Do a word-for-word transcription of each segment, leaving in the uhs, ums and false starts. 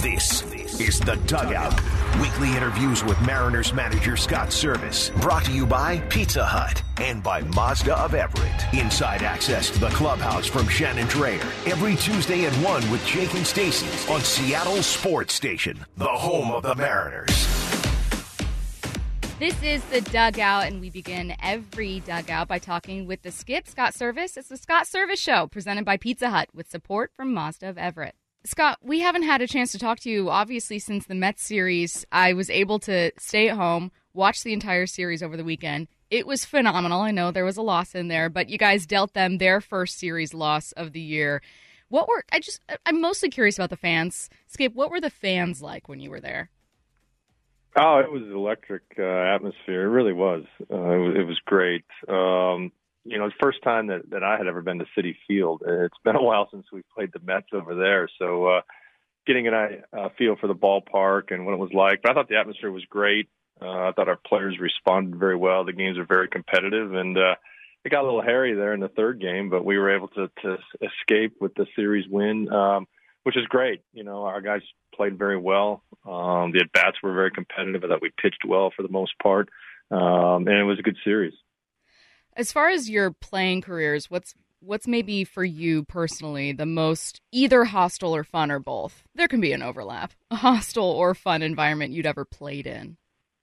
This is The Dugout. Weekly interviews with Mariners manager Scott Service. Brought to you by Pizza Hut and by Mazda of Everett. Inside access to the clubhouse from Shannon Drayer. Every Tuesday at one with Jake and Stacy on Seattle Sports Station, the home of the Mariners. This is The Dugout, and we begin every dugout by talking with the skip, Scott Service. It's the Scott Service Show, presented by Pizza Hut, with support from Mazda of Everett. Scott, we haven't had a chance to talk to you, obviously, since the Mets series. I was able to stay at home, watch the entire series over the weekend. It was phenomenal. I know there was a loss in there, but you guys dealt them their first series loss of the year. What were, I just, I'm mostly curious about the fans. Skip, what were the fans like when you were there? Oh, it was an electric uh, atmosphere. It really was. Uh, it was. It was great. Um, you know, it's the first time that, that I had ever been to Citi Field. It's been a while since we played the Mets over there. So uh, getting an uh, feel for the ballpark and what it was like. But I thought the atmosphere was great. Uh, I thought our players responded very well. The games are very competitive. And uh, it got a little hairy there in the third game, but we were able to, to escape with the series win, um, which is great. You know, our guys played very well. Um, the at-bats were very competitive. I thought we pitched well for the most part, um, and it was a good series. As far as your playing careers, what's what's maybe for you personally the most either hostile or fun or both? There can be an overlap. A hostile or fun environment you'd ever played in?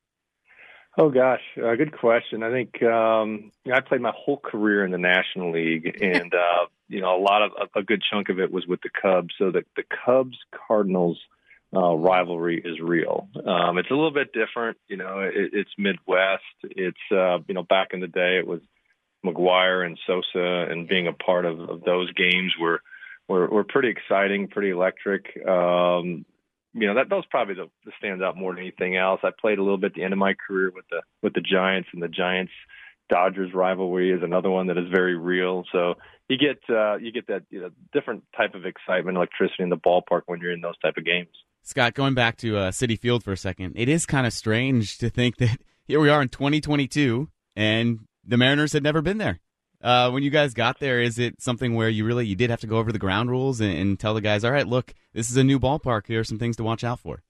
Oh, gosh, uh, good question. I think um, I played my whole career in the National League, and uh, you know, a lot of a, a good chunk of it was with the Cubs. So the, the Cubs-Cardinals uh, rivalry is real. Um, it's a little bit different. You know, it, it's Midwest. It's, uh, you know, back in the day, it was McGuire and Sosa, and being a part of, of those games were, were, were pretty exciting, pretty electric. Um, you know, that those probably the, the stands out more than anything else. I played a little bit at the end of my career with the, with the Giants, and the Giants Dodgers rivalry is another one that is very real. So you get, uh, you get that, you know, different type of excitement, electricity in the ballpark when you're in those type of games. Scott, going back to uh, Citi Field for a second, it is kind of strange to think that here we are in twenty twenty-two and the Mariners had never been there. Uh, when you guys got there, is it something where you really you did have to go over the ground rules and, and tell the guys, all right, look, this is a new ballpark. Here are some things to watch out for?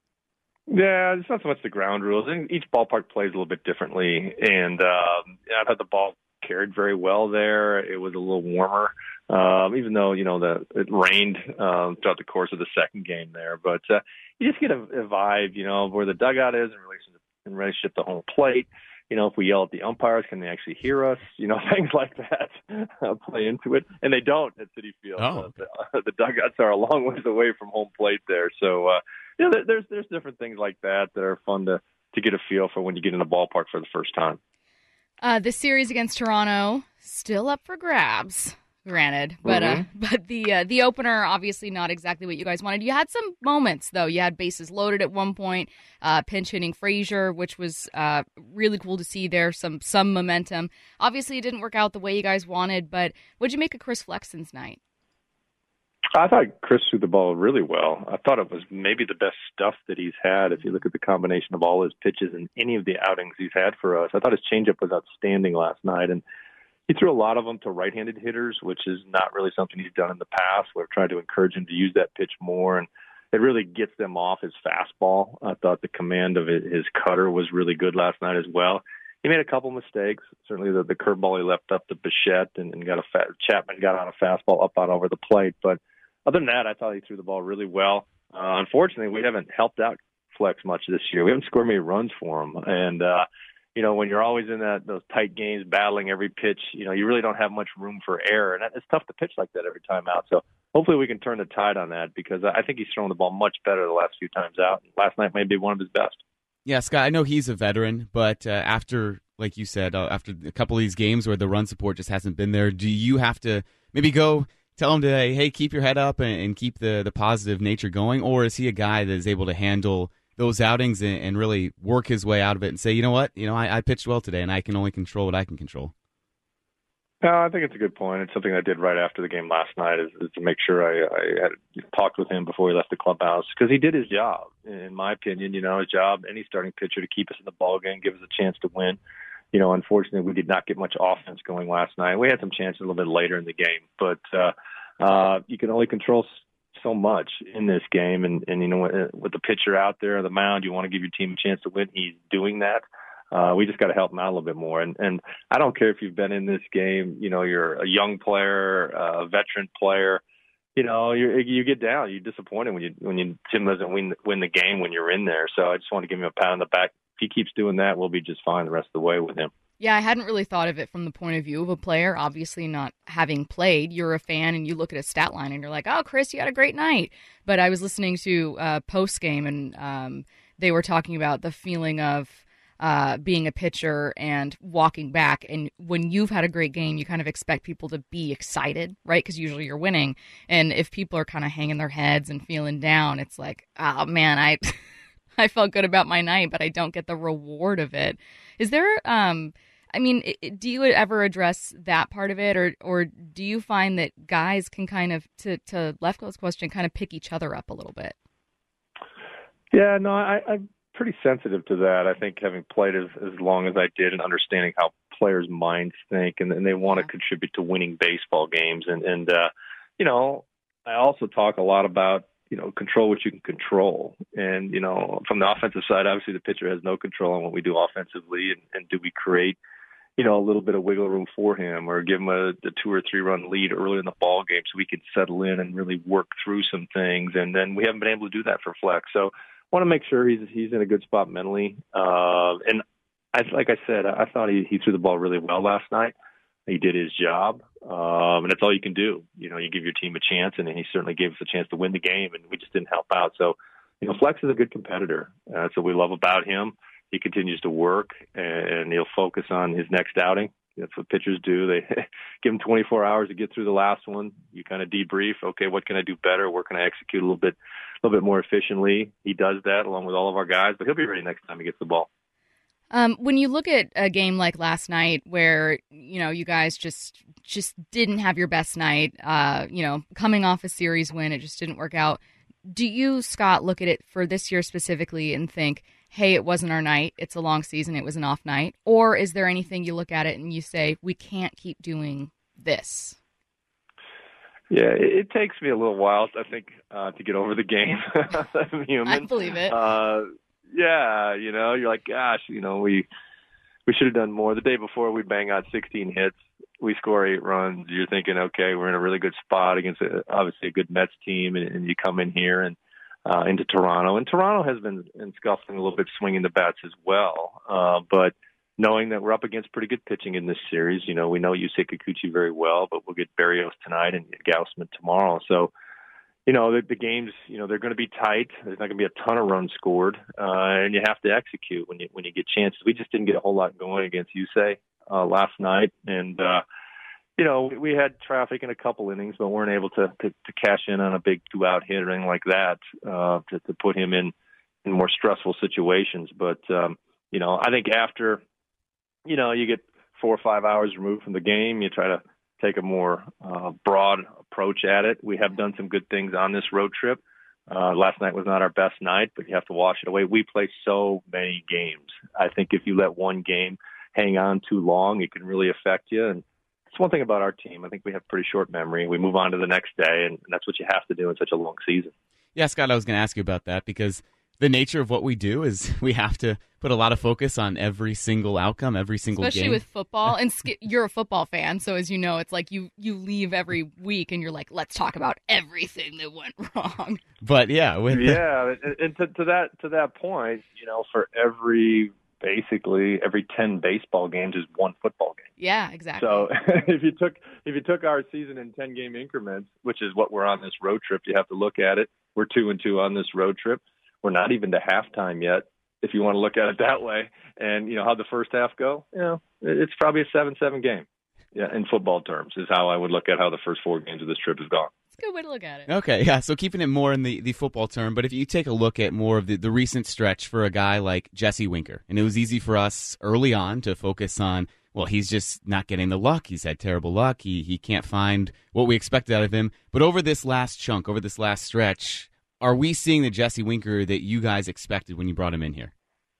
Yeah, it's not so much the ground rules. Each ballpark plays a little bit differently, and um, I thought the ball carried very well there. It was a little warmer, um, even though you know the it rained um, throughout the course of the second game there. But uh, you just get a, a vibe, you know, of where the dugout is in relation to, in relationship to home plate. You know, if we yell at the umpires, can they actually hear us? You know, things like that uh, play into it. And they don't at Citi Field. Oh. Uh, the, uh, the dugouts are a long ways away from home plate there. So, uh, you know, there, there's there's different things like that that are fun to, to get a feel for when you get in the ballpark for the first time. Uh, this series against Toronto, still up for grabs, granted. But mm-hmm. uh, but the uh, the opener, obviously not exactly what you guys wanted. You had some moments, though. You had bases loaded at one point, uh, pinch hitting Frazier, which was uh, really cool to see there, some some momentum. Obviously, it didn't work out the way you guys wanted, but what'd you make of Chris Flexen's night? I thought Chris threw the ball really well. I thought it was maybe the best stuff that he's had. If you look at the combination of all his pitches and any of the outings he's had for us, I thought his changeup was outstanding last night. And he threw a lot of them to right-handed hitters, which is not really something he's done in the past. We've tried to encourage him to use that pitch more, and it really gets them off his fastball. I thought the command of his cutter was really good last night as well. He made a couple mistakes. Certainly the, the curveball he left up to Bichette and, and got a fat, Chapman got on a fastball up on over the plate. But other than that, I thought he threw the ball really well. Uh, unfortunately, we haven't helped out Flex much this year. We haven't scored many runs for him. And, uh, you know, when you're always in that those tight games, battling every pitch, you know, you really don't have much room for error. And it's tough to pitch like that every time out. So hopefully we can turn the tide on that, because I think he's thrown the ball much better the last few times out. Last night may be one of his best. Yeah, Scott, I know he's a veteran, but uh, after, like you said, uh, after a couple of these games where the run support just hasn't been there, do you have to maybe go tell him to, hey, keep your head up and, and keep the, the positive nature going? Or is he a guy that is able to handle those outings and, and really work his way out of it and say, you know what, you know, I, I pitched well today and I can only control what I can control? No, I think it's a good point. It's something I did right after the game last night, is, is to make sure I, I had talked with him before he left the clubhouse, because he did his job. In my opinion, you know, his job, any starting pitcher, to keep us in the ballgame, give us a chance to win. You know, unfortunately, we did not get much offense going last night. We had some chances a little bit later in the game, but uh, uh, you can only control so much in this game. And, and you know, with the pitcher out there on the mound, you want to give your team a chance to win. He's doing that. Uh, we just got to help him out a little bit more. And, and I don't care if you've been in this game, you know, you're a young player, a veteran player, you know, you you get down, you're disappointed when you when you team doesn't win win the game when you're in there. So I just want to give him a pat on the back. If he keeps doing that, we'll be just fine the rest of the way with him. Yeah, I hadn't really thought of it from the point of view of a player, obviously not having played. You're a fan and you look at a stat line and you're like, oh, Chris, you had a great night. But I was listening to uh, post-game and um, they were talking about the feeling of uh, being a pitcher and walking back. And when you've had a great game, you kind of expect people to be excited, right? Because usually you're winning. And if people are kind of hanging their heads and feeling down, it's like, oh, man, I I felt good about my night, but I don't get the reward of it. Is there, um, I mean, do you ever address that part of it? Or, or do you find that guys can kind of, to, to Lefko's question, kind of pick each other up a little bit? Yeah, no, I, I'm pretty sensitive to that. I think having played as, as long as I did and understanding how players' minds think and, and they want yeah. to contribute to winning baseball games. And, and uh, you know, I also talk a lot about, you know, control what you can control. And, you know, from the offensive side, obviously the pitcher has no control on what we do offensively. And, and do we create, you know, a little bit of wiggle room for him or give him a, a two or three run lead early in the ball game so we can settle in and really work through some things. And then we haven't been able to do that for Flex. So I want to make sure he's he's in a good spot mentally. Uh, and I, like I said, I thought he, he threw the ball really well last night. He did his job, um, and that's all you can do. You know, you give your team a chance, and he certainly gave us a chance to win the game, and we just didn't help out. So, you know, Flex is a good competitor. Uh, that's what we love about him. He continues to work, and he'll focus on his next outing. That's what pitchers do. They give him twenty-four hours to get through the last one. You kind of debrief. Okay, what can I do better? Where can I execute a little bit, a little bit more efficiently? He does that along with all of our guys, but he'll be ready next time he gets the ball. Um, when you look at a game like last night where, you know, you guys just just didn't have your best night, uh, you know, coming off a series win, it just didn't work out. Do you, Scott, look at it for this year specifically and think, hey, it wasn't our night, it's a long season, it was an off night? Or is there anything you look at it and you say, we can't keep doing this? Yeah, it, it takes me a little while, I think, uh, to get over the game. I'm human. I believe it. Uh, Yeah, you know, you're like, gosh, you know, we we should have done more. The day before, we bang out sixteen hits. We score eight runs. You're thinking, okay, we're in a really good spot against, a, obviously, a good Mets team, and, and you come in here and uh, into Toronto. And Toronto has been in scuffling a little bit, swinging the bats as well. Uh, but knowing that we're up against pretty good pitching in this series, you know, we know Yusei Kikuchi very well, but we'll get Berrios tonight and Gausman tomorrow. So, you know, the, the games, you know, they're going to be tight. There's not going to be a ton of runs scored, uh, and you have to execute when you when you get chances. We just didn't get a whole lot going against Yusei uh, last night, and uh, you know, we, we had traffic in a couple innings, but weren't able to, to to cash in on a big two-out hit or anything like that uh, to, to put him in in more stressful situations. But um, you know, I think after, you know, you get four or five hours removed from the game, you try to take a more uh, broad approach at it. We have done some good things on this road trip. Uh, last night was not our best night, but you have to wash it away. We play so many games. I think if you let one game hang on too long, it can really affect you. And it's one thing about our team. I think we have pretty short memory. We move on to the next day, and that's what you have to do in such a long season. Yeah, Scott, I was going to ask you about that because the nature of what we do is we have to put a lot of focus on every single outcome, every single Especially game. Especially with football. And sk- you're a football fan, so as you know, it's like you, you leave every week and you're like, let's talk about everything that went wrong. But yeah. With yeah, and, and to, to that to that point, you know, for every, basically, every ten baseball games is one football game. Yeah, exactly. So if you took if you took our season in ten-game increments, which is what we're on this road trip, you have to look at it. We're two and two on this road trip. We're not even to halftime yet, if you want to look at it that way. And, you know, how'd the first half go? You know, it's probably a seven seven game. Yeah, in football terms is how I would look at how the first four games of this trip has gone. It's a good way to look at it. Okay, yeah, so keeping it more in the, the football term, but if you take a look at more of the, the recent stretch for a guy like Jesse Winker, and it was easy for us early on to focus on, well, he's just not getting the luck. He's had terrible luck. He, he can't find what we expected out of him. But over this last chunk, over this last stretch, are we seeing the Jesse Winker that you guys expected when you brought him in here?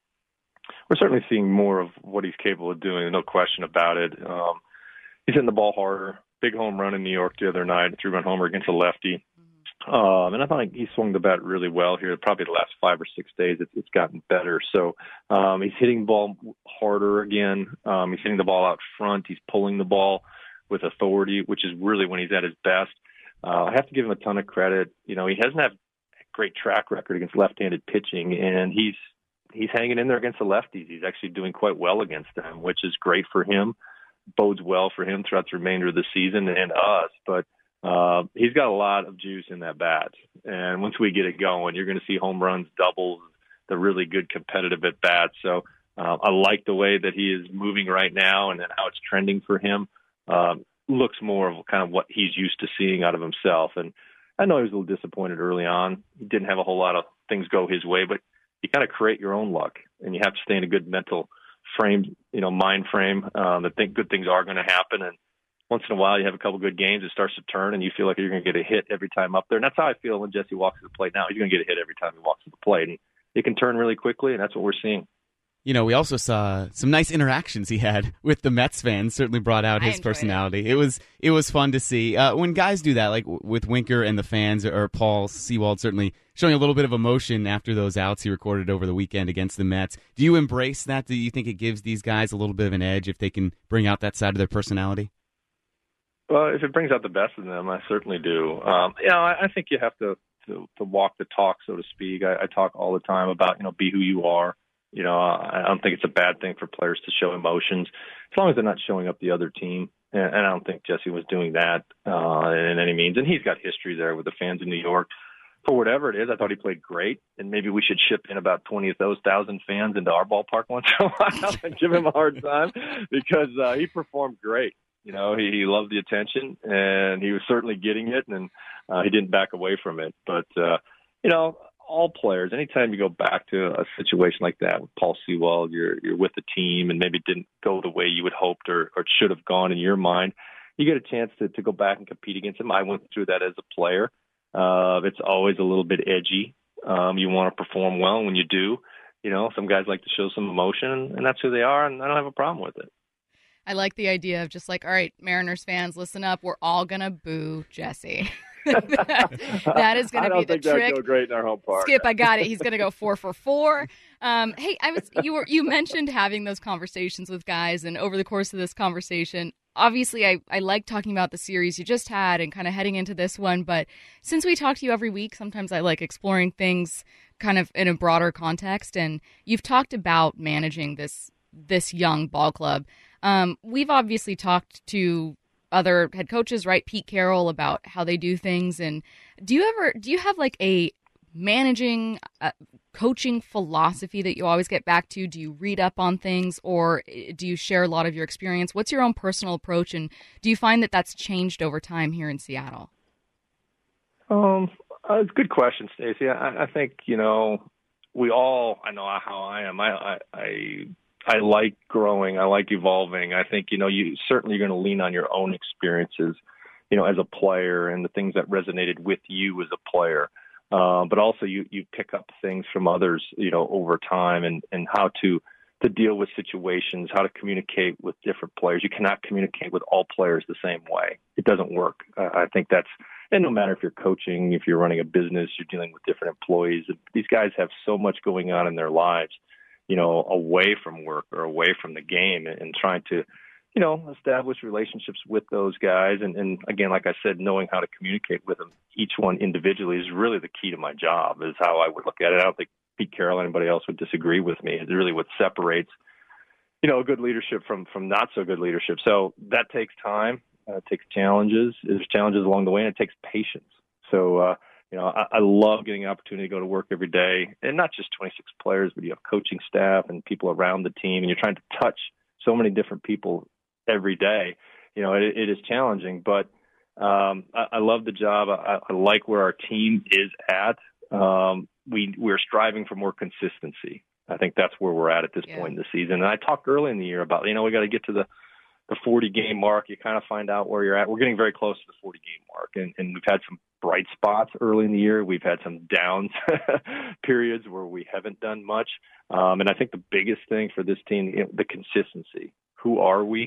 We're certainly seeing more of what he's capable of doing, no question about it. Um, he's hitting the ball harder. Big home run in New York the other night, three-run homer against a lefty. Um, and I thought he swung the bat really well here. Probably the last five or six days, it's, it's gotten better. So um, he's hitting the ball harder again. Um, he's hitting the ball out front. He's pulling the ball with authority, which is really when he's at his best. Uh, I have to give him a ton of credit. You know, he hasn't had a great track record against left-handed pitching, and he's he's hanging in there against the lefties. He's actually doing quite well against them, which is great for him. Bodes well for him throughout the remainder of the season and us. But Uh, he's got a lot of juice in that bat. And once we get it going, you're going to see home runs, doubles, the really good competitive at bats. So uh, I like the way that he is moving right now and then how it's trending for him. Um, looks more of kind of what he's used to seeing out of himself. And I know he was a little disappointed early on. He didn't have a whole lot of things go his way, but you kind of create your own luck and you have to stay in a good mental frame, you know, mind frame um, that think good things are going to happen. And once in a while, you have a couple good games, it starts to turn, and you feel like you're going to get a hit every time up there. And that's how I feel when Jesse walks to the plate now. He's going to get a hit every time he walks to the plate. And it can turn really quickly, and that's what we're seeing. You know, we also saw some nice interactions he had with the Mets fans. Certainly brought out I his enjoyed personality. It. It was it was fun to see. Uh, when guys do that, like w- with Winker and the fans, or Paul Sewald certainly showing a little bit of emotion after those outs he recorded over the weekend against the Mets. Do you embrace that? Do you think it gives these guys a little bit of an edge if they can bring out that side of their personality? Well, if it brings out the best in them, I certainly do. Um, you know, I, I think you have to, to, to walk the talk, so to speak. I, I talk all the time about, you know, be who you are. You know, I don't think it's a bad thing for players to show emotions as long as they're not showing up the other team. And, and I don't think Jesse was doing that uh, in any means. And he's got history there with the fans in New York. For whatever it is, I thought he played great. And maybe we should ship in about twenty of those thousand fans into our ballpark once in a while and give him a hard time because uh, he performed great. You know, he, he loved the attention, and he was certainly getting it, and uh, he didn't back away from it. But, uh, you know, all players, anytime you go back to a situation like that with Paul Sewald, you're you're with the team, and maybe it didn't go the way you had hoped or, or it should have gone in your mind, you get a chance to, to go back and compete against him. I went through that as a player. Uh, it's always a little bit edgy. Um, you want to perform well, and when you do, you know, some guys like to show some emotion, and that's who they are, and I don't have a problem with it. I like the idea of just like, all right, Mariners fans, listen up. We're all going to boo Jesse. that, that is going to be the trick. I don't think that would go great in our home park. Skip, I got it. He's going to go four for four. Um, hey, I was you were you mentioned having those conversations with guys, and over the course of this conversation, obviously I, I like talking about the series you just had and kind of heading into this one, but since we talk to you every week, sometimes I like exploring things kind of in a broader context, and you've talked about managing this this young ball club. Um, we've obviously talked to other head coaches, right? Pete Carroll, about how they do things. And do you ever, do you have like a managing, uh, coaching philosophy that you always get back to? Do you read up on things, or do you share a lot of your experience? What's your own personal approach? And do you find that that's changed over time here in Seattle? Um, uh, it's a good question, Stacey. I, I think, you know, we all, I know how I am. I, I, I I like growing. I like evolving. I think, you know, you certainly you're going to lean on your own experiences, you know, as a player and the things that resonated with you as a player. Uh, but also you, you pick up things from others, you know, over time and, and how to, to deal with situations, how to communicate with different players. You cannot communicate with all players the same way. It doesn't work. Uh, I think that's, and no matter if you're coaching, if you're running a business, you're dealing with different employees. These guys have so much going on in their lives, you know, away from work or away from the game, and trying to, you know, establish relationships with those guys. And, and again, like I said, knowing how to communicate with them, each one individually, is really the key to my job, is how I would look at it. I don't think Pete Carroll, anybody else would disagree with me. It's really what separates, you know, good leadership from, from not so good leadership. So that takes time. Uh, it takes challenges. There's challenges along the way, and it takes patience. So, uh, You know, I, I love getting an opportunity to go to work every day, and not just twenty-six players, but you have coaching staff and people around the team, and you're trying to touch so many different people every day. You know, it, it is challenging, but um, I, I love the job. I, I like where our team is at. Um, we, we're striving for more consistency. I think that's where we're at at this yeah. point in the season. And I talked early in the year about, you know, we got to get to the the forty game mark. You kind of find out where you're at. We're getting very close to the forty game mark, and, and we've had some bright spots early in the year. We've had some downs periods where we haven't done much. Um, and I think the biggest thing for this team, you know, the consistency. Who are we?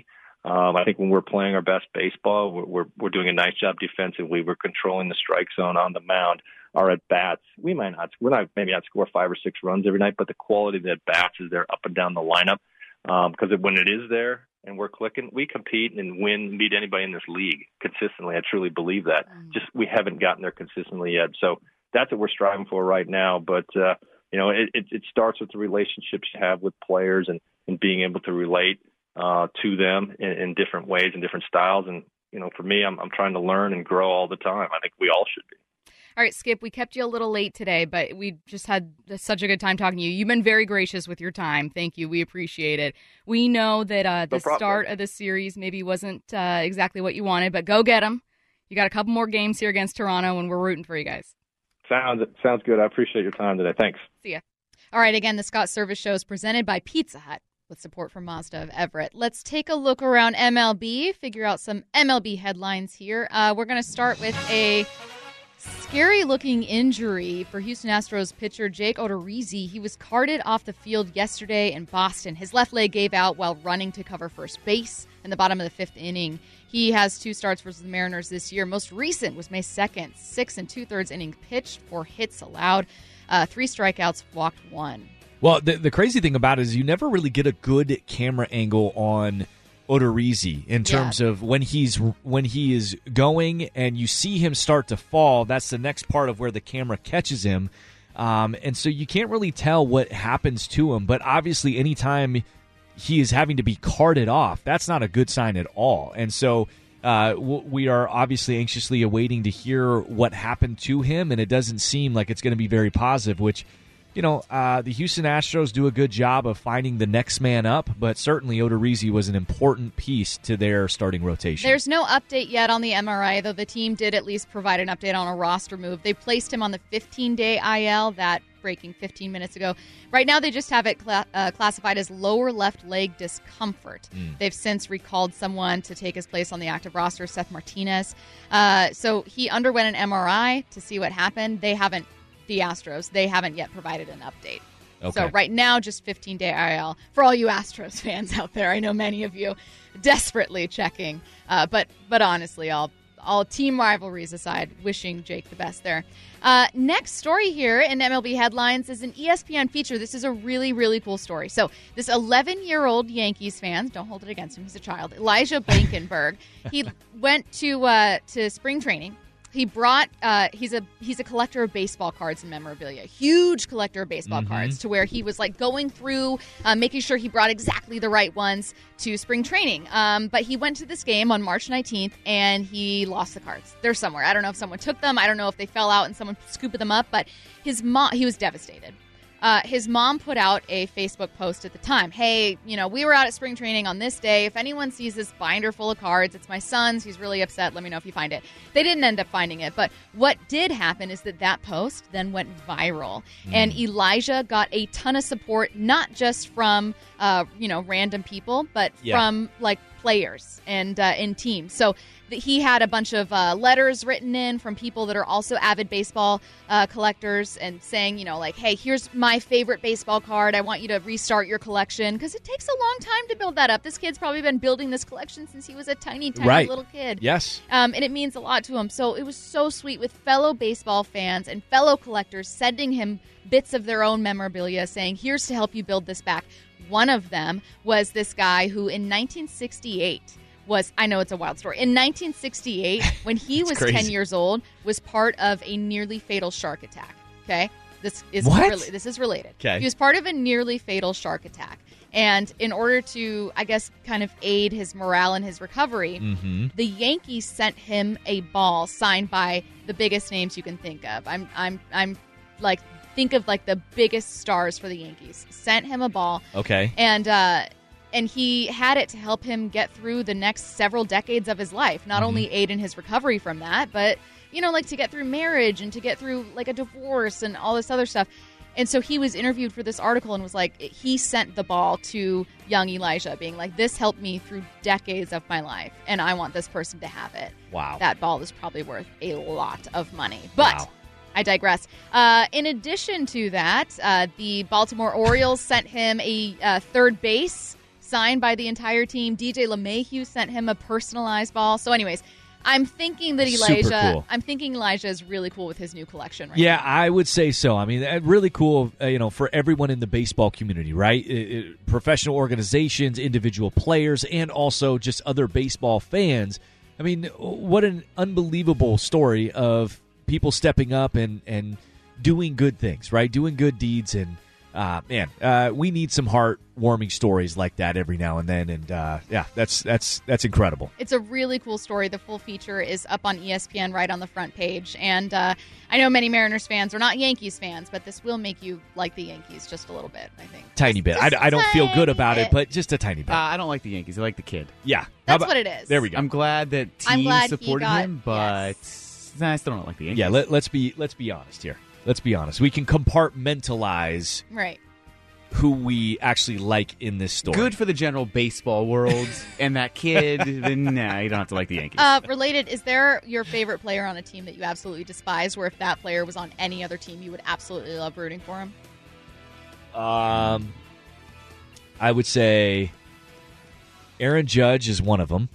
Um, I think when we're playing our best baseball, we're, we're we're doing a nice job defensively. We're controlling the strike zone on the mound. Our at bats, we might not, we're not maybe not score five or six runs every night, but the quality of the at bats is there up and down the lineup. Because um, when it is there and we're clicking, we compete and win, beat anybody in this league consistently. I truly believe that. Mm. Just we haven't gotten there consistently yet. So that's what we're striving for right now. But uh, you know, it, it, it starts with the relationships you have with players and, and being able to relate uh, to them in, in different ways and different styles. And you know, for me, I'm, I'm trying to learn and grow all the time. I think we all should be. All right, Skip, we kept you a little late today, but we just had such a good time talking to you. You've been very gracious with your time. Thank you. We appreciate it. We know that uh, the no start of the series maybe wasn't uh, exactly what you wanted, but go get them. You got a couple more games here against Toronto, and we're rooting for you guys. Sounds sounds good. I appreciate your time today. Thanks. See ya. All right, again, the Scott Service Show is presented by Pizza Hut with support from Mazda of Everett. Let's take a look around M L B, figure out some M L B headlines here. Uh, we're going to start with a scary-looking injury for Houston Astros pitcher Jake Odorizzi. He was carted off the field yesterday in Boston. His left leg gave out while running to cover first base in the bottom of the fifth inning. He has two starts versus the Mariners this year. Most recent was May second, six and two-thirds innings pitched, four hits allowed, uh, three strikeouts, walked one. Well, the, the crazy thing about it is you never really get a good camera angle on Odorizzi in terms yeah. of when he's when he is going and you see him start to fall. That's the next part of where the camera catches him, um, and so you can't really tell what happens to him. But obviously, anytime he is having to be carted off, that's not a good sign at all. And so uh, w- we are obviously anxiously awaiting to hear what happened to him, and it doesn't seem like it's going to be very positive, which. You know, uh, the Houston Astros do a good job of finding the next man up, but certainly Odorizzi was an important piece to their starting rotation. There's no update yet on the M R I, though the team did at least provide an update on a roster move. They placed him on the fifteen-day I L, that breaking fifteen minutes ago. Right now, they just have it cl- uh, classified as lower left leg discomfort. Mm. They've since recalled someone to take his place on the active roster, Seth Martinez. Uh, so he underwent an M R I to see what happened. They haven't The Astros, they haven't yet provided an update. Okay. So right now, just fifteen-day I L. For all you Astros fans out there, I know many of you desperately checking. Uh, but but honestly, all, all team rivalries aside, wishing Jake the best there. Uh, next story here in M L B headlines is an E S P N feature. This is a really, really cool story. So this eleven-year-old Yankees fan, don't hold it against him, he's a child, Elijah Blankenberg, he went to uh, to spring training. He brought, uh, he's a he's a collector of baseball cards and memorabilia, huge collector of baseball mm-hmm. cards, to where he was like going through, uh, making sure he brought exactly the right ones to spring training. Um, but he went to this game on March nineteenth and he lost the cards. They're somewhere. I don't know if someone took them. I don't know if they fell out and someone scooped them up, but his mom, he was devastated. Uh, his mom put out a Facebook post at the time. Hey, you know, we were out at spring training on this day. If anyone sees this binder full of cards, it's my son's. He's really upset. Let me know if you find it. They didn't end up finding it. But what did happen is that that post then went viral. Mm. And Elijah got a ton of support, not just from, uh, you know, random people, but yeah. from, like, players and uh, in teams. So th- he had a bunch of uh, letters written in from people that are also avid baseball uh, collectors and saying, you know, like, hey, here's my favorite baseball card. I want you to restart your collection, because it takes a long time to build that up. This kid's probably been building this collection since he was a tiny, tiny right. little kid. Yes. Um, and it means a lot to him. So it was so sweet with fellow baseball fans and fellow collectors sending him bits of their own memorabilia saying, here's to help you build this back. One of them was this guy who in nineteen sixty-eight was, I know it's a wild story, in nineteen sixty-eight, when he was crazy. ten years old, was part of a nearly fatal shark attack. Okay? This is what? Re- this is related. Okay. He was part of a nearly fatal shark attack. And in order to, I guess, kind of aid his morale and his recovery, mm-hmm. the Yankees sent him a ball signed by the biggest names you can think of. I'm, I'm, I'm like, think of like the biggest stars for the Yankees. Sent him a ball. Okay. And uh, and he had it to help him get through the next several decades of his life. Not mm-hmm. only aid in his recovery from that, but, you know, like to get through marriage and to get through like a divorce and all this other stuff. And so he was interviewed for this article and was like, he sent the ball to young Elijah, being like, this helped me through decades of my life, and I want this person to have it. Wow. That ball is probably worth a lot of money. But wow. I digress. Uh, in addition to that, uh, the Baltimore Orioles sent him a uh, third base signed by the entire team. D J LeMahieu sent him a personalized ball. So anyways, I'm thinking that Elijah Super cool. I'm thinking Elijah is really cool with his new collection right Yeah, now. I would say so. I mean, uh, really cool, uh, you know, for everyone in the baseball community, right? It, it, professional organizations, individual players, and also just other baseball fans. I mean, what an unbelievable story of people stepping up and, and doing good things, right? Doing good deeds. And, uh, man, uh, we need some heartwarming stories like that every now and then. And, uh, yeah, that's that's that's incredible. It's a really cool story. The full feature is up on E S P N right on the front page. And uh, I know many Mariners fans are not Yankees fans, but this will make you like the Yankees just a little bit, I think. Tiny just, bit. just I, I don't feel good about bit. it, but just a tiny bit. Uh, I don't like the Yankees. I like the kid. Yeah. How That's about- what it is. There we go. I'm glad that I'm teams glad he supported got- him, but yes. nah, I still don't like the Yankees. Yeah, let, let's be let's be honest here. Let's be honest. We can compartmentalize Right. who we actually like in this story. Good for the general baseball world, and that kid, then nah, you don't have to like the Yankees. Uh, related, is there your favorite player on a team that you absolutely despise, where if that player was on any other team, you would absolutely love rooting for him? Um, I would say Aaron Judge is one of them.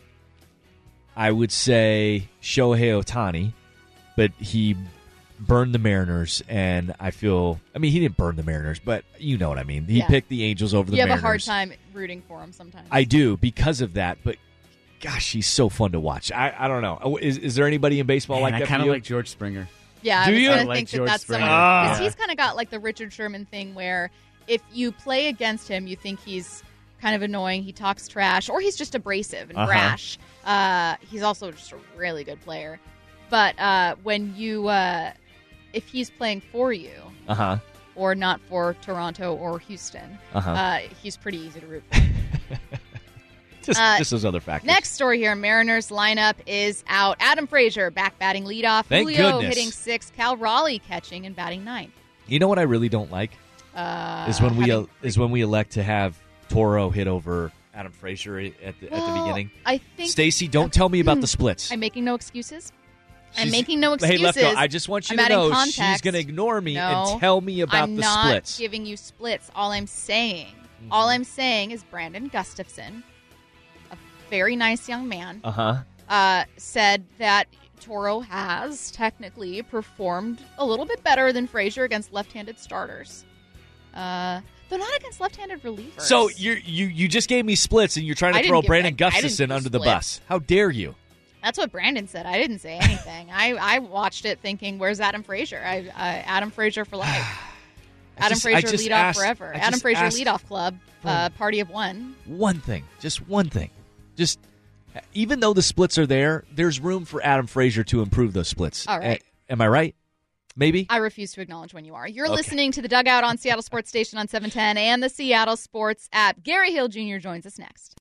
I would say Shohei Ohtani, but he burned the Mariners, and I feel... I mean, he didn't burn the Mariners, but you know what I mean. He Yeah. picked the Angels over the You have Mariners. a hard time rooting for him sometimes. I do because of that, but gosh, he's so fun to watch. I, I don't know. Is, is there anybody in baseball Man, like I that? kind for of you? like George Springer. Yeah, Do I was you? gonna I like think that George that's Springer. someone Ah. because he's kind of got like the Richard Sherman thing where if you play against him, you think he's kind of annoying. He talks trash, or he's just abrasive and Uh-huh. brash. Uh, he's also just a really good player. But uh, when you, uh, if he's playing for you Uh huh. or not for Toronto or Houston, Uh-huh. uh, he's pretty easy to root for. Just, Uh, just those other factors. Next story here, Mariners lineup is out. Adam Frazier back batting leadoff. Thank Julio goodness. hitting sixth. Cal Raleigh catching and batting ninth. You know what I really don't like Uh, is when we having- is when we elect to have Toro hit over Adam Frazier at the, at the Well, beginning. I think Stacy, don't tell me about the splits. I'm making no excuses. I'm She's- making no Hey, excuses. Lefko, I just want you I'm to adding know context. she's going to ignore me No, and tell me about I'm the not splits. giving you splits. All I'm saying, Mm-hmm. all I'm saying is Brandon Gustafson, a very nice young man, Uh huh. uh, said that Toro has technically performed a little bit better than Frazier against left-handed starters. Uh, though not against left-handed relievers. So you you you just gave me splits, and you're trying I to didn't throw give- Brandon I- I didn't Gustafson do under the splits. bus. How dare you? That's what Brandon said. I didn't say anything. I, I watched it thinking, "Where's Adam Frazier? I, uh, Adam Frazier for life. I Adam just- I Frazier just leadoff asked- forever. I Adam just Frazier asked leadoff club. Uh, party of one. One thing, just one thing, just even though the splits are there, there's room for Adam Frazier to improve those splits. All right. A- am I right? Maybe. I refuse to acknowledge when you are. You're Okay. listening to The Dugout on Seattle Sports Station on seven ten and the Seattle Sports app. Gary Hill Junior joins us next.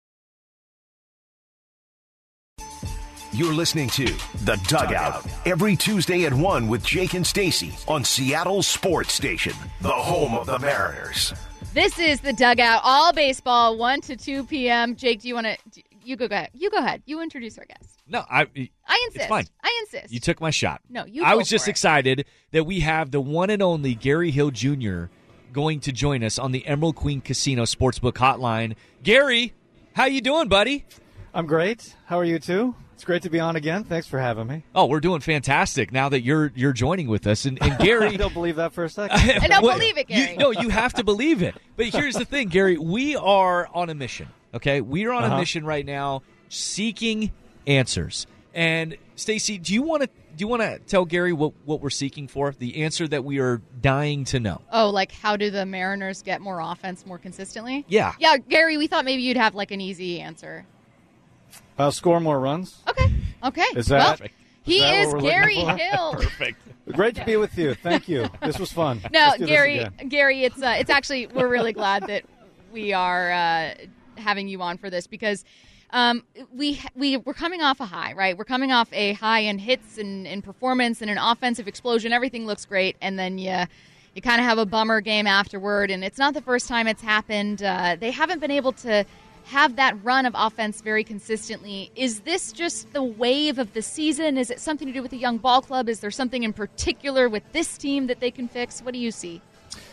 You're listening to The Dugout every Tuesday at one with Jake and Stacy on Seattle Sports Station, the home of the Mariners. This is The Dugout, all baseball, one to two p.m. Jake, do you want to? You go ahead. You go ahead. You introduce our guest. no, I. I insist. It's fine. I insist. You took my shot. No, you I go was just for it. excited that we have the one and only Gary Hill Junior going to join us on the Emerald Queen Casino Sportsbook Hotline. Gary, how you doing, buddy? I'm great. How are you two? It's great to be on again. Thanks for having me. Oh, we're doing fantastic now that you're you're joining with us. And, and Gary, I don't believe that for a second. I don't Well, believe it, Gary. You, no, you have to believe it. But here's the thing, Gary. We are on a mission, okay? We are on Uh-huh. a mission right now seeking answers. And, Stacey, do you want to do you want to tell Gary what, what we're seeking for? The answer that we are dying to know. Oh, like how do the Mariners get more offense more consistently? Yeah. Yeah, Gary, we thought maybe you'd have like an easy answer. I'll score more runs. Okay. Okay. Is that- well, he is that is what we're Gary looking for? Hill. Perfect. Great to be with you. Thank you. This was fun. No, Let's do this Gary, again. Gary, it's uh, it's actually we're really glad that we are uh, having you on for this because um, we we we're coming off a high, right? We're coming off a high in hits and, and performance and an offensive explosion. Everything looks great, and then you you kind of have a bummer game afterward. And it's not the first time it's happened. Uh, they haven't been able to have that run of offense very consistently. Is this just the wave of the season? Is it something to do with the young ball club? Is there something in particular with this team that they can fix? What do you see?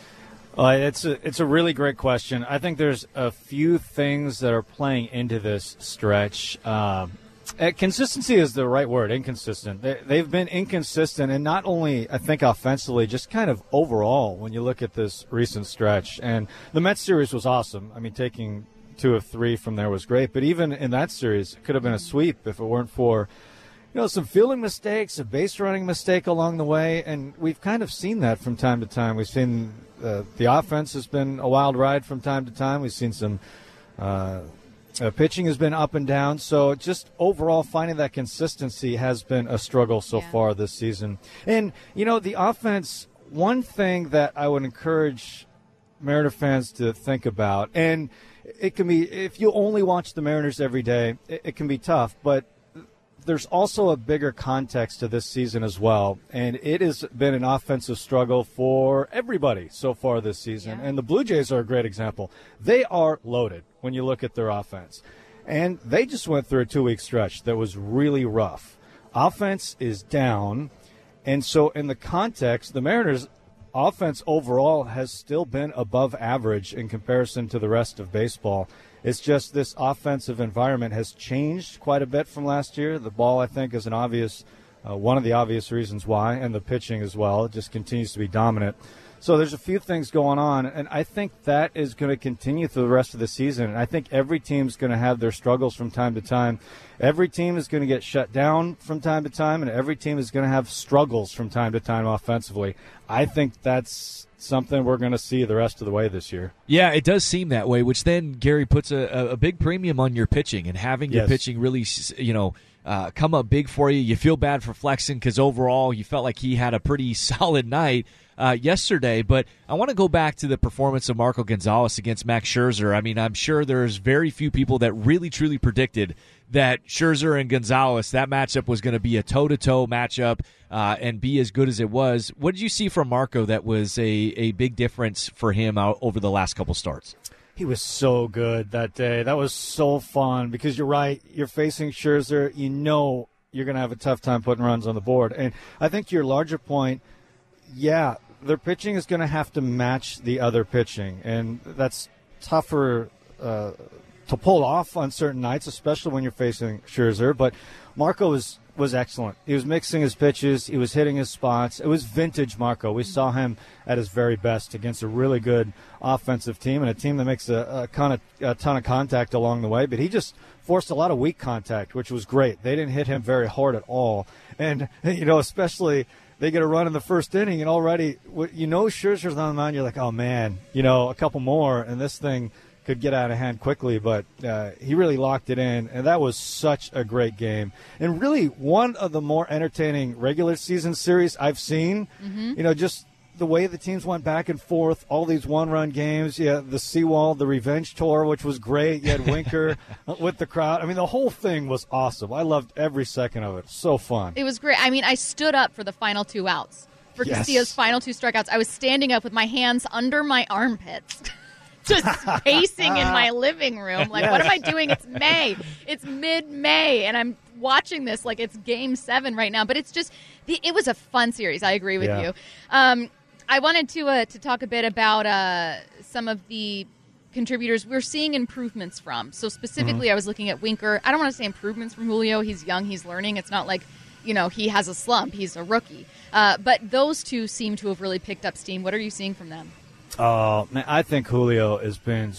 Uh, it's a, it's a really great question. I think there's a few things that are playing into this stretch. Um, uh, consistency is the right word, inconsistent. They, they've been inconsistent, and not only, I think, offensively, just kind of overall when you look at this recent stretch. And the Mets series was awesome. I mean, taking two of three from there was great. But even in that series, it could have been a sweep if it weren't for – you know, some fielding mistakes, a base running mistake along the way, and we've kind of seen that from time to time. We've seen uh, the offense has been a wild ride from time to time. We've seen some uh, uh, pitching has been up and down. So just overall finding that consistency has been a struggle so yeah. far this season. And, you know, the offense, one thing that I would encourage Mariner fans to think about, and it can be, if you only watch the Mariners every day, it, it can be tough, but there's also a bigger context to this season as well, and it has been an offensive struggle for everybody so far this season, yeah. and the Blue Jays are a great example. They are loaded when you look at their offense, and they just went through a two-week stretch that was really rough. Offense is down, and so in the context, the Mariners' offense overall has still been above average in comparison to the rest of baseball. It's just this offensive environment has changed quite a bit from last year. The ball, I think, is an obvious uh, one of the obvious reasons why, and the pitching as well. It just continues to be dominant. So there's a few things going on, and I think that is going to continue through the rest of the season. And I think every team's going to have their struggles from time to time. Every team is going to get shut down from time to time, and every team is going to have struggles from time to time offensively. I think that's something we're going to see the rest of the way this year. Yeah, it does seem that way, which then, Gary, puts a, a big premium on your pitching, and having your yes. pitching really, you know, uh, come up big for you. You feel bad for Flexen because overall you felt like he had a pretty solid night uh, yesterday. But I want to go back to the performance of Marco Gonzalez against Max Scherzer. I mean, I'm sure there's very few people that really, truly predicted that Scherzer and Gonzalez, that matchup was going to be a toe-to-toe matchup uh, and be as good as it was. What did you see from Marco that was a, a big difference for him out over the last couple starts? He was so good that day. That was so fun because you're right. You're facing Scherzer. You know you're going to have a tough time putting runs on the board. And I think to your larger point, yeah, their pitching is going to have to match the other pitching. And that's tougher uh, to pull off on certain nights, especially when you're facing Scherzer. But Marco was was excellent. He was mixing his pitches. He was hitting his spots. It was vintage Marco. We saw him at his very best against a really good offensive team and a team that makes a, a, ton, of, a ton of contact along the way. But he just forced a lot of weak contact, which was great. They didn't hit him very hard at all. And, you know, especially they get a run in the first inning, and already, you know, Scherzer's on the mound. You're like, oh, man, you know, a couple more, and this thing could get out of hand quickly, but uh, he really locked it in, and that was such a great game. And really one of the more entertaining regular season series I've seen. Mm-hmm. You know, just the way the teams went back and forth, all these one-run games. Yeah, the Seawall, the Revenge Tour, which was great. You had Winker with the crowd. I mean, the whole thing was awesome. I loved every second of it. So fun. It was great. I mean, I stood up for the final two outs. For yes. Castillo's final two strikeouts. I was standing up with my hands under my armpits. Just pacing in my living room. Like, yes. What am I doing? It's May. It's mid-May, and I'm watching this like it's game seven right now. But it's just, it was a fun series. I agree with yeah. you. Um, I wanted to uh, to talk a bit about uh, some of the contributors we're seeing improvements from. So specifically, mm-hmm. I was looking at Winker. I don't want to say improvements from Julio. He's young. He's learning. It's not like, you know, he has a slump. He's a rookie. Uh, but those two seem to have really picked up steam. What are you seeing from them? Oh, man, I think Julio has been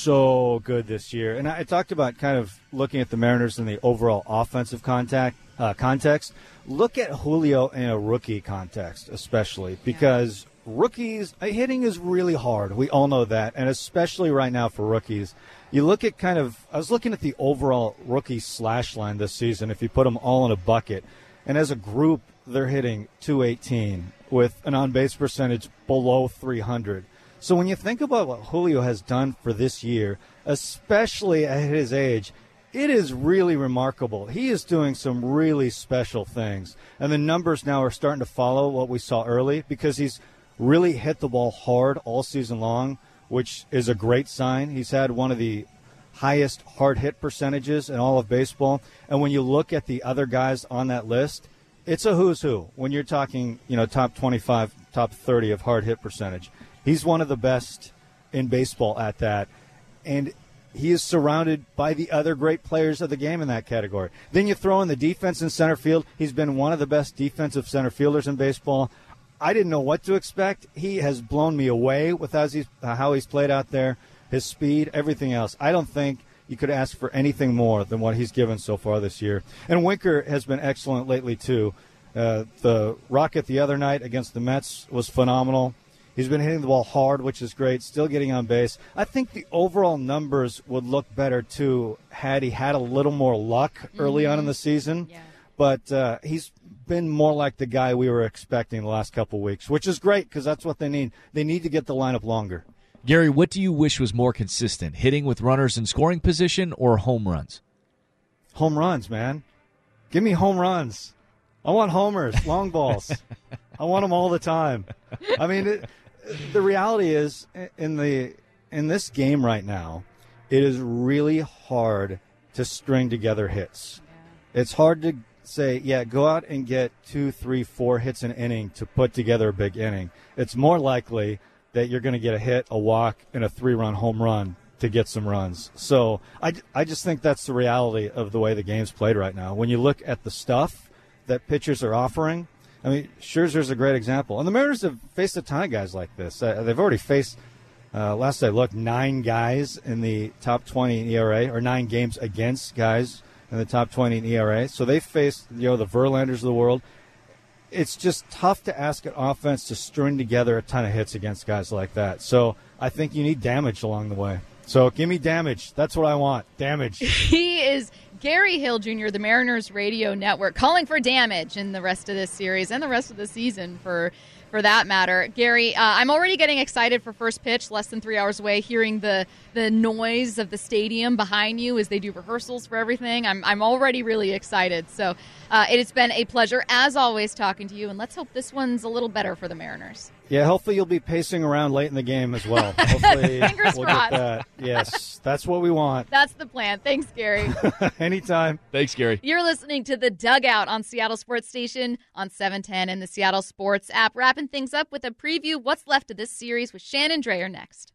so good this year. And I, I talked about kind of looking at the Mariners in the overall offensive contact uh, context. Look at Julio in a rookie context, especially, because yeah. rookies, uh, hitting is really hard. We all know that, and especially right now for rookies. You look at kind of – I was looking at the overall rookie slash line this season, if you put them all in a bucket. And as a group, they're hitting two eighteen with an on-base percentage below three hundred. So when you think about what Julio has done for this year, especially at his age, it is really remarkable. He is doing some really special things. And the numbers now are starting to follow what we saw early because he's really hit the ball hard all season long, which is a great sign. He's had one of the highest hard hit percentages in all of baseball. And when you look at the other guys on that list, it's a who's who when you're talking, you know, top twenty-five, top thirty of hard hit percentage. He's one of the best in baseball at that, and he is surrounded by the other great players of the game in that category. Then you throw in the defense in center field. He's been one of the best defensive center fielders in baseball. I didn't know what to expect. He has blown me away with how he's, how he's played out there, his speed, everything else. I don't think you could ask for anything more than what he's given so far this year. And Winker has been excellent lately, too. Uh, the rocket the other night against the Mets was phenomenal. He's been hitting the ball hard, which is great, still getting on base. I think the overall numbers would look better, too, had he had a little more luck early mm-hmm. on in the season. Yeah. But uh, he's been more like the guy we were expecting the last couple of weeks, which is great because that's what they need. They need to get the lineup longer. Gary, what do you wish was more consistent, hitting with runners in scoring position or home runs? Home runs, man. Give me home runs. I want homers, long balls. I want them all the time. I mean, it, the reality is, in the in this game right now, it is really hard to string together hits. Yeah. It's hard to say, yeah, go out and get two, three, four hits an inning to put together a big inning. It's more likely that you're going to get a hit, a walk, and a three-run home run to get some runs. So I, I just think that's the reality of the way the game's played right now. When you look at the stuff that pitchers are offering, I mean, Scherzer's a great example. And the Mariners have faced a ton of guys like this. Uh, they've already faced, uh, last I looked, nine guys in the top twenty in E R A, or nine games against guys in the top twenty in E R A. So they've faced, you know, the Verlanders of the world. It's just tough to ask an offense to string together a ton of hits against guys like that. So I think you need damage along the way. So give me damage. That's what I want. Damage. He is Gary Hill Junior, the Mariners Radio Network, calling for damage in the rest of this series and the rest of the season for for that matter. Gary, uh, I'm already getting excited for first pitch, less than three hours away, hearing the, the noise of the stadium behind you as they do rehearsals for everything. I'm I'm already really excited. So uh, it has been a pleasure, as always, talking to you, and let's hope this one's a little better for the Mariners. Yeah, hopefully you'll be pacing around late in the game as well. Hopefully Fingers we'll crossed. get that. Yes, that's what we want. That's the plan. Thanks, Gary. Anytime. Thanks, Gary. You're listening to The Dugout on Seattle Sports Station on seven ten and the Seattle Sports app. Wrapping things up with a preview what's left of this series with Shannon Drayer next.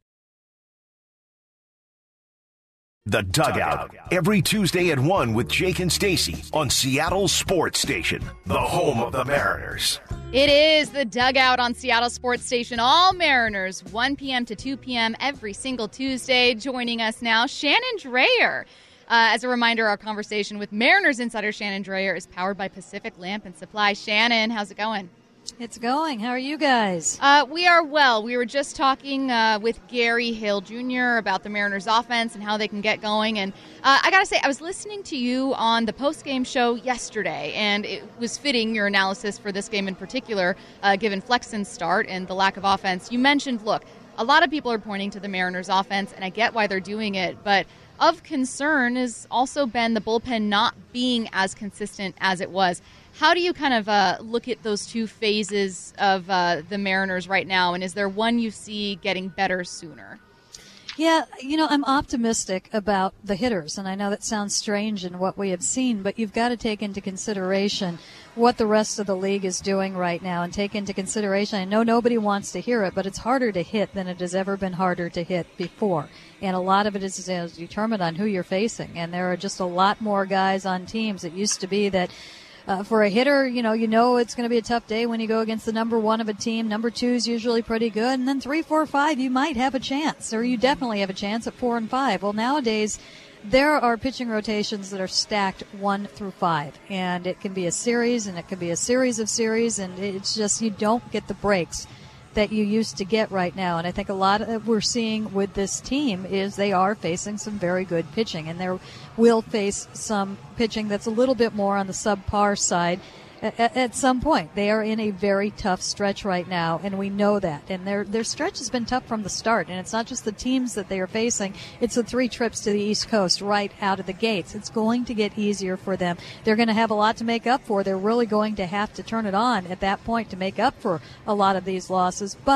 The Dugout, every Tuesday at one with Jake and Stacy on Seattle Sports Station, the home of the Mariners. It is The Dugout on Seattle Sports Station, all Mariners, one p.m. to two p.m. every single Tuesday. Joining us now, Shannon Drayer. Uh, as a reminder, our conversation with Mariners insider Shannon Drayer is powered by Pacific Lamp and Supply. Shannon, how's it going? It's going. How are you guys? Uh, we are well. We were just talking uh, with Gary Hill Junior about the Mariners offense and how they can get going. And uh, I got to say, I was listening to you on the post-game show yesterday, and it was fitting, your analysis for this game in particular, uh, given Flexen's start and the lack of offense. You mentioned, look, a lot of people are pointing to the Mariners offense, and I get why they're doing it, but of concern has also been the bullpen not being as consistent as it was. How do you kind of uh, look at those two phases of uh, the Mariners right now, and is there one you see getting better sooner? Yeah, you know, I'm optimistic about the hitters, and I know that sounds strange in what we have seen, but you've got to take into consideration what the rest of the league is doing right now and take into consideration, I know nobody wants to hear it, but it's harder to hit than it has ever been harder to hit before. And a lot of it is, is determined on who you're facing, and there are just a lot more guys on teams. It used to be that Uh, for a hitter, you know, you know it's going to be a tough day when you go against the number one of a team. Number two is usually pretty good. And then three, four, five, you might have a chance, or you definitely have a chance at four and five. Well, nowadays, there are pitching rotations that are stacked one through five. And it can be a series, and it can be a series of series, and it's just you don't get the breaks that you used to get right now. And I think a lot of what we're seeing with this team is they are facing some very good pitching, and they will face some pitching that's a little bit more on the subpar side at, at some point. They are in a very tough stretch right now, and we know that. And their their stretch has been tough from the start, and it's not just the teams that they are facing. It's the three trips to the East Coast right out of the gates. It's going to get easier for them. They're going to have a lot to make up for. They're really going to have to turn it on at that point to make up for a lot of these losses. But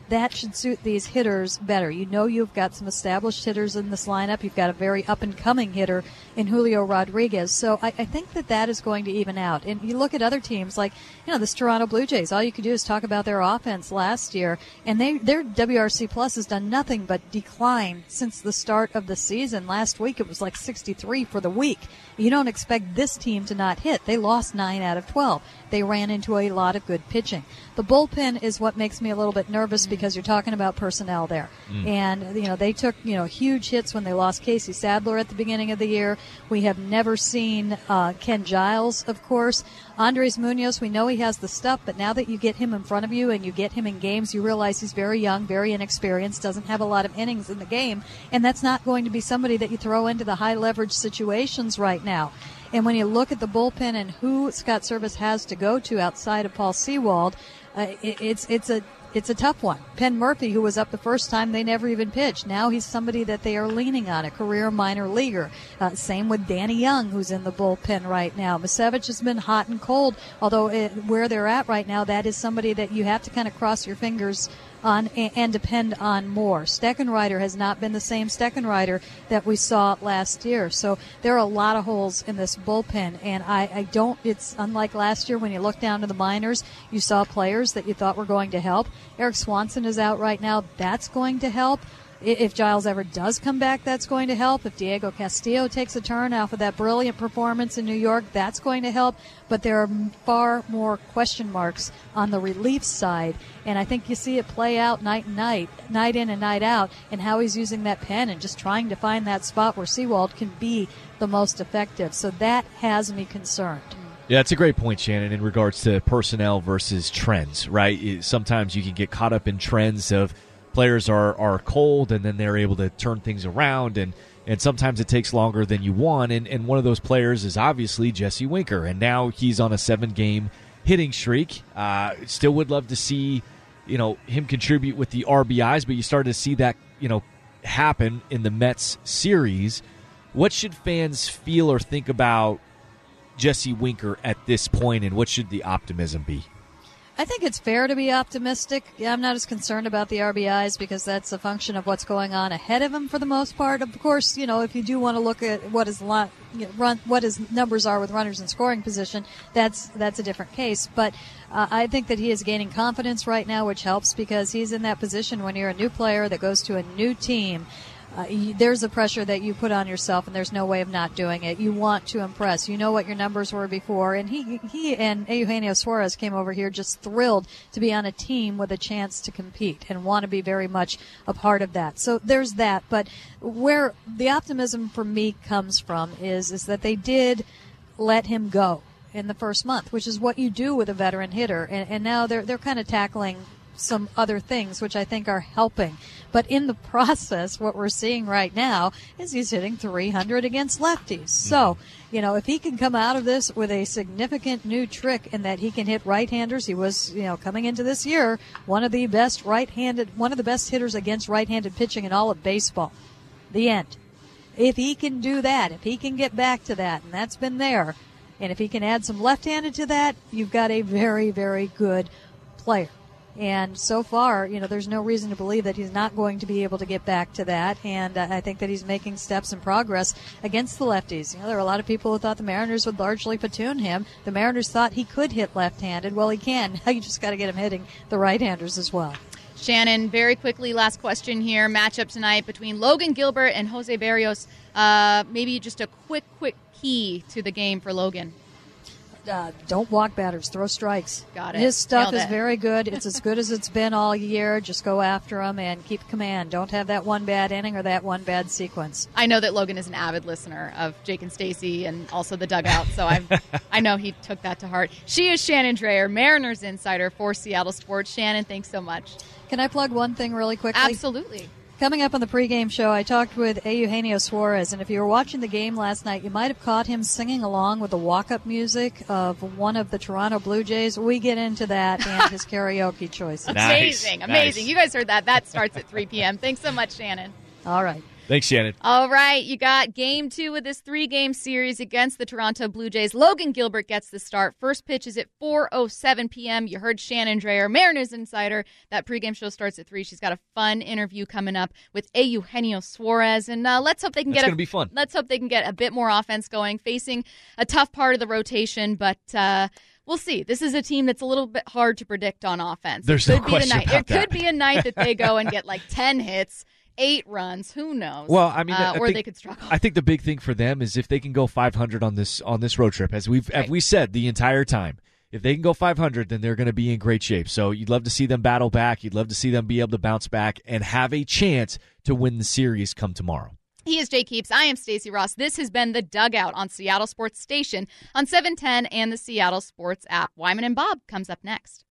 that should suit these hitters better. You know you've got some established hitters in this lineup. You've got a very up-and-coming hitter in Julio Rodriguez. So I, I think that that is going to even out. And you look at other teams like, you know, this Toronto Blue Jays. All you could do is talk about their offense last year, and they their W R C plus has done nothing but decline since the start of the season. Last week it was like sixty-three for the week. You don't expect this team to not hit. They lost nine out of twelve. They ran into a lot of good pitching. The bullpen is what makes me a little bit nervous because you're talking about personnel there. Mm. And, you know, they took, you know, huge hits when they lost Casey Sadler at the beginning of the year. We have never seen uh, Ken Giles, of course. Andres Munoz, we know he has the stuff, but now that you get him in front of you and you get him in games, you realize he's very young, very inexperienced, doesn't have a lot of innings in the game, and that's not going to be somebody that you throw into the high-leverage situations right now. And when you look at the bullpen and who Scott Service has to go to outside of Paul Sewald, uh, it, it's it's a it's a tough one. Penn Murphy, who was up the first time, they never even pitched. Now he's somebody that they are leaning on, a career minor leaguer. Uh, same with Danny Young, who's in the bullpen right now. Misevich has been hot and cold, although it, where they're at right now, that is somebody that you have to kind of cross your fingers on and, and depend on more. Steckenrider has not been the same Steckenrider that we saw last year. So there are a lot of holes in this bullpen, and I, I don't, it's unlike last year when you look down to the minors, you saw players that you thought were going to help. Eric Swanson is out right now. That's going to help. If Giles ever does come back, that's going to help. If Diego Castillo takes a turn off of that brilliant performance in New York, that's going to help. But there are far more question marks on the relief side. And I think you see it play out night and night, night in and night out, and how he's using that pen and just trying to find that spot where Sewald can be the most effective. So that has me concerned. Yeah, that's a great point, Shannon, in regards to personnel versus trends, right? Sometimes you can get caught up in trends of players are, are cold and then they're able to turn things around, and, and sometimes it takes longer than you want. And, and one of those players is obviously Jesse Winker, and now he's on a seven-game hitting streak. Uh, still would love to see, you know, him contribute with the R B Is, but you started to see that, you know, happen in the Mets series. What should fans feel or think about Jesse Winker at this point, and what should the optimism be? I think it's fair to be optimistic. Yeah, I'm not as concerned about the R B Is because that's a function of what's going on ahead of him for the most part. Of course, you know, if you do want to look at what his lot, you know, run, what his numbers are with runners in scoring position, that's that's a different case. But uh, I think that he is gaining confidence right now, which helps because he's in that position when you're a new player that goes to a new team. Uh, you, there's a pressure that you put on yourself, and there's no way of not doing it. You want to impress. You know what your numbers were before, and he he and Eugenio Suarez came over here just thrilled to be on a team with a chance to compete and want to be very much a part of that. So there's that. But where the optimism for me comes from is is that they did let him go in the first month, which is what you do with a veteran hitter, and, and now they're they're kind of tackling some other things which I think are helping. But in the process, what we're seeing right now is he's hitting three hundred against lefties. So, you know, if he can come out of this with a significant new trick in that he can hit right-handers, he was, you know, coming into this year, one of the best right-handed, one of the best hitters against right-handed pitching in all of baseball. The end. If he can do that, if he can get back to that, and that's been there, and if he can add some left-handed to that, you've got a very, very good player. And so far, you know, there's no reason to believe that he's not going to be able to get back to that. And uh, I think that he's making steps and progress against the lefties. You know, there are a lot of people who thought the Mariners would largely platoon him. The Mariners thought he could hit left-handed. Well, he can. Now you just got to get him hitting the right-handers as well. Shannon, very quickly, last question here. Matchup tonight between Logan Gilbert and Jose Berrios. Uh, maybe just a quick, quick key to the game for Logan. Uh, don't walk batters, throw strikes. Got it. His stuff Nailed is it. very good. It's as good as it's been all year. Just go after him and keep command. Don't have that one bad inning or that one bad sequence. I know that Logan is an avid listener of Jake and Stacy and also the Dugout, so I I know he took that to heart. She is Shannon Drayer, Mariners insider for Seattle Sports. Shannon, thanks so much. Can I plug one thing really quickly? Absolutely. Coming up on the pregame show, I talked with Eugenio Suarez, and if you were watching the game last night, you might have caught him singing along with the walk-up music of one of the Toronto Blue Jays. We get into that and his karaoke choices. Amazing, Nice. amazing. Nice. You guys heard that. That starts at three p.m. Thanks so much, Shannon. All right. Thanks, Shannon. All right, you got game two of this three-game series against the Toronto Blue Jays. Logan Gilbert gets the start. First pitch is at four oh seven p.m. You heard Shannon Dreyer, Mariners Insider. That pregame show starts at three. She's got a fun interview coming up with Eugenio Suarez, and uh, let's hope they can That's get. It's going to be fun. Let's hope they can get a bit more offense going, facing a tough part of the rotation, but. Uh, We'll see. This is a team that's a little bit hard to predict on offense. There's it no could be the question night. about It could that. be a night that they go and get like ten hits, eight runs. Who knows? Well, I mean, uh, I or think, they could struggle. I think the big thing for them is if they can go five hundred on this on this road trip, as we've Right. as we said the entire time. If they can go five hundred, then they're going to be in great shape. So you'd love to see them battle back. You'd love to see them be able to bounce back and have a chance to win the series come tomorrow. He is Jay Keeps. I am Stacey Ross. This has been The Dugout on Seattle Sports Station on seven ten and the Seattle Sports app. Wyman and Bob comes up next.